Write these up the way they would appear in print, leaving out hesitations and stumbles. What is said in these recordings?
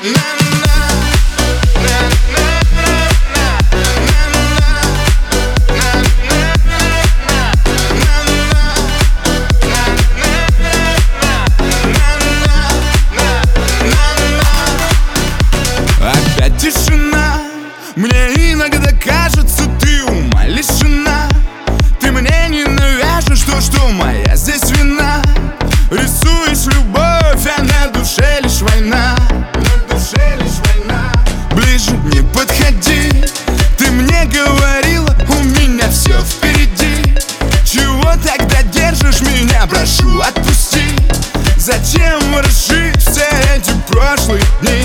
Опять тишина. Мне иногда кажется, ты ума лишена. Ты мне не навяжешь то, что моя здесь вина. Рисуешь любовь, а на душе лишь война. На душе лишь война. Ближе не подходи. Ты мне говорила, у меня все впереди. Чего тогда держишь меня? Прошу, отпусти. Зачем ворошить все эти прошлые дни?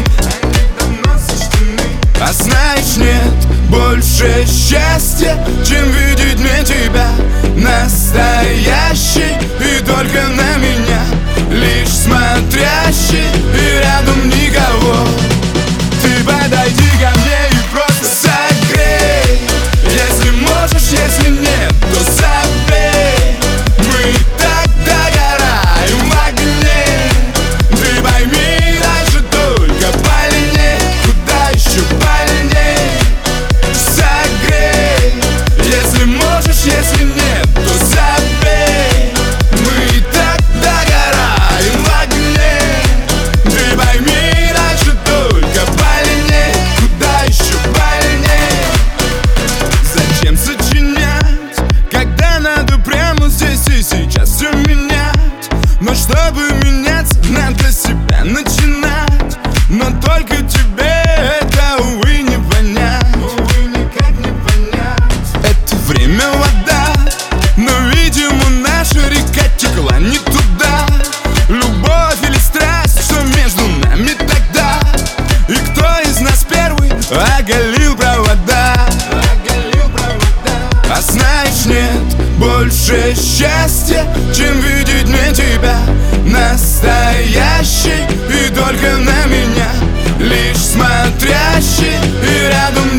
А знаешь, нет больше счастья, чем видеть мне тебя настоящий. И только на меня лишь смотрящий, и рядом никого. Ты подойди ко мне и просто согрей. Если можешь, если нет, то забей. Мы так догораем в огне. Ты пойми, дальше только больней. Куда еще больней? Согрей. Если можешь, если нет, то забей. Мы так догораем в огне. Ты пойми, дальше только больней. Куда еще больней? Зачем сочинять, когда надо прямо здесь и сейчас все менять? Но чтобы меняться, надо себя начинать. Но только тебе это, увы, не понять. Увы, никак не понять. Это время вода, но, видимо, наша река текла не туда. Любовь или страсть, что между нами тогда? И кто из нас первый оголил провода? А знаешь, нет больше счастья, чем видеть мне тебя настоящий. И только на меня лишь смотрящий, и рядом